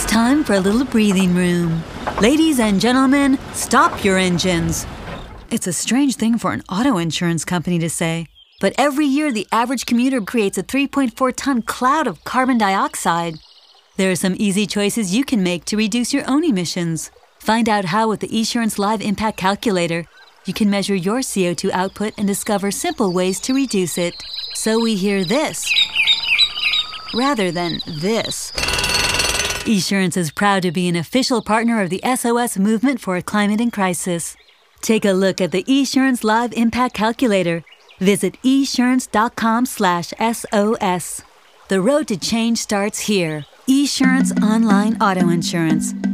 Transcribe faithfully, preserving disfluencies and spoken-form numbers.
Time for a little breathing room. Ladies and gentlemen, stop your engines. It's a strange thing for an auto insurance company to say, but every year the average commuter creates a three point four ton cloud of carbon dioxide. There are some easy choices you can make to reduce your own emissions. Find out how with the eSurance Live Impact Calculator. You can measure your C O two output and discover simple ways to reduce it. So we hear this rather than this. eSurance is proud to be an official partner of the S O S movement for a climate in crisis. Take a look at the eSurance Live Impact Calculator. Visit esurance.com slash SOS. The road to change starts here. eSurance Online Auto Insurance.